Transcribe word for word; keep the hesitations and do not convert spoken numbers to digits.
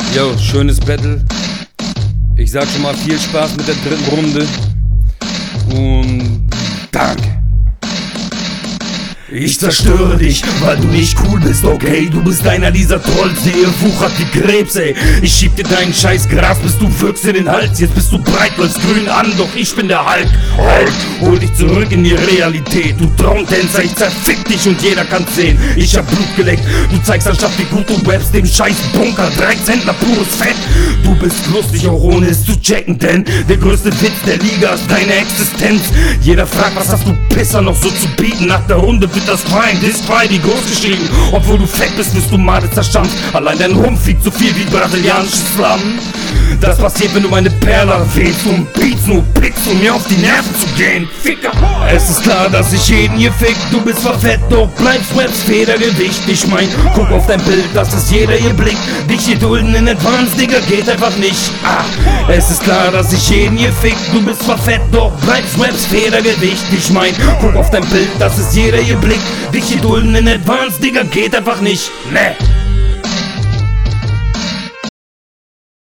Yo, schönes Battle. Ich sag schon mal viel Spaß mit der dritten Runde. Und danke. Ich zerstöre dich, weil du nicht cool bist, okay? Du bist einer dieser Trolls, der ihr wuchert wie Krebs, ey. Ich schieb dir deinen scheiß Gras, bis du wirkst in den Hals. Jetzt bist du breit, läufst grün an, doch ich bin der Hulk. Hulk, hol dich zurück in die Realität. Du Traumtänzer, ich zerfick dich und jeder kann's sehen. Ich hab Blut geleckt, du zeigst anstatt wie gut du rappst, dem scheiß Bunker, Dreckshändler, pures Fett. Du bist lustig, auch ohne es zu checken, denn der größte Witz der Liga ist deine Existenz. Jeder fragt, was hast du Pisser noch so zu bieten? Nach der Runde wird das Crime, Discry, wie groß geschrieben. Obwohl du fett bist, wirst du Made zerstampft. Allein dein Rumpf wiegt so viel wie brasilianisches Slum. Das passiert, wenn du meine Perle erwähnst und Beats nur pickst, um mir auf die Nerven zu gehen. Ficker! Es ist klar, dass ich jeden hier fick. Du bist zwar fett, doch bleibst Raps Federgewicht. Ich mein, guck auf dein Bild, das ist jeder ihr Blick. Dich hier dulden in Advance, Digga, geht einfach nicht. Ah, es ist klar, dass ich jeden hier fick. Du bist zwar fett, doch bleibst Raps Federgewicht. Ich mein, guck auf dein Bild, das ist jeder ihr Blick. Dich hier dulden in Advance, Digga, geht einfach nicht. Ne.